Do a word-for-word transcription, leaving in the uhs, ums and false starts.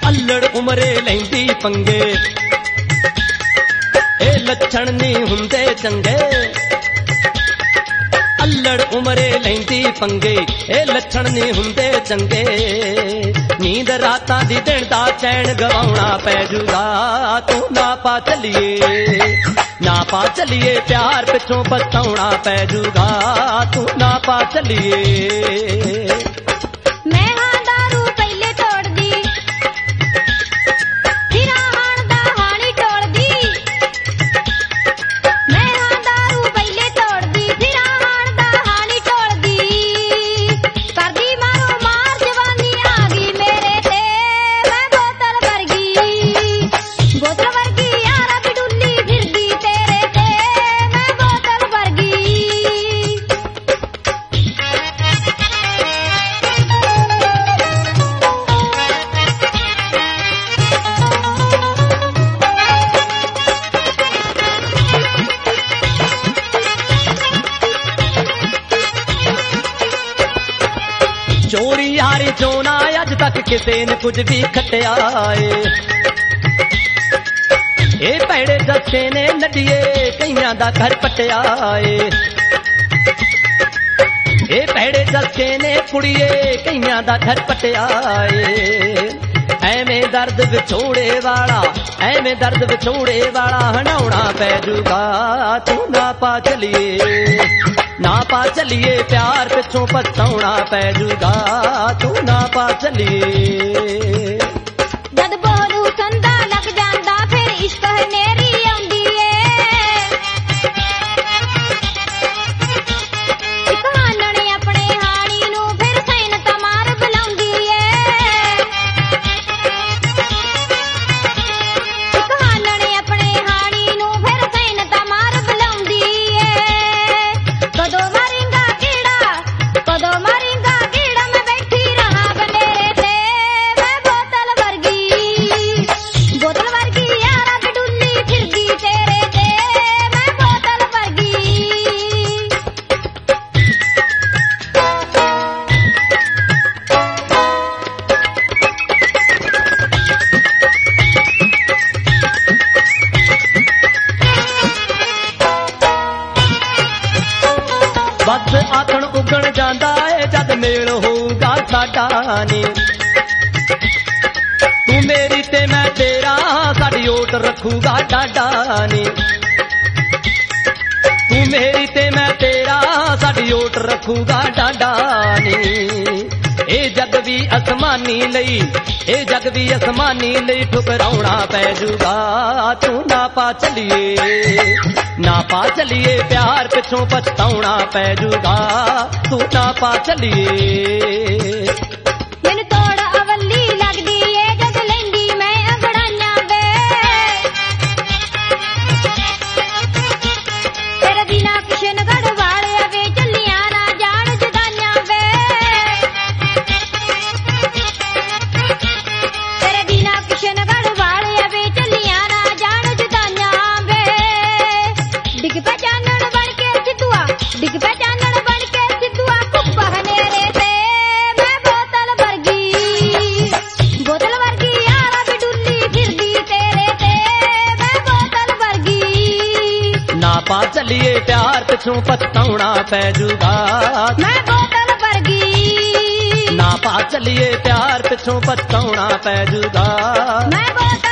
अल्लड़ उमरे लैंदी पंगे ए लक्षण नहीं हुंदे चंगे अल्लड़ उमरे लैंदी पंगे ए लक्षण नहीं हुंदे चंगे नींद रातां दी दिन दा चैन गवाउणा पै जूगा तू ना पा चलिए ना पा चलिए प्यार पिछों पछताउणा पै जूगा तू ना पा चलिए चोरी यारी चोना अज तक किसी ने कुछ भी खटिया ए भैड़े दस्से ने नदिए कईयां दा घर पटिया ए भैड़े दस्से ने कुड़िए कईयां दा घर पटिया एवें दर्द विछोड़े वाला एवें दर्द विछोड़े वाला हंडाउणा पै जूगा तू ना पा चलिए ना पा चलिए प्यार पिछों पछताउणा पै जूगा तू ना पा चलिए जद बोलू संदा लग जांदा फिर इश्क हनेरी आउंदी ए इक हानणे अपने हाणी नू फिर सैन तमार बुलाउंदी ए इक हानणे अपने हाणी नू फिर सैन तमार बुलाउंदी ए कदों मारेंगा कीड़ा कदों मारेंगा कीड़ा मैं बैठी रहा बनेरे ते मैं बोतल वर्गी बोतल वर्गी यारा बिडुल्ली फिरदी तेरे ते मैं बोतल वर्गी बस आखण उगण जांदा है जद मेल होऊगा साडा नी तू मेरी ते मैं तेरा साडी ओट रखूगा डाडा नी तू मेरी ते मैं तेरा साडी ओट रखूगा डाडा नी ए जग भी असमानी लई ए जग भी असमानी लई ठुकराउणा पै जूगा तू ना पा चलिए ना पा चलिए प्यार पिछों पछताउणा पै जूगा तू ना पा चलिए मैनू तोड़ अवली लगदी ए जद लैंदी मैं अंगड़ाइयां वे तेरे बिना किशनगढ़ वाले वे चलियां ना जान जुदाइयां वे तेरे बिना किशनगढ़ वाले वे चलियां ना जान जुदाइयां वे डिग पे चानण बन के सिद्धुआ डिग पे चानण बन के सिद्धुआ कुप्पा हनेरे ते मैं बोतल वर्गी बोतल वर्गी यारा बिडुल्ली फिरदी तेरे ते मैं बोतल वर्गी ना पा चलिए प्यार पिछों पछताउणा पै जूगा मैं बोतल वर्गी ना पा चलिए प्यार पिछों पछताउणा पै जूगा मैं बोतल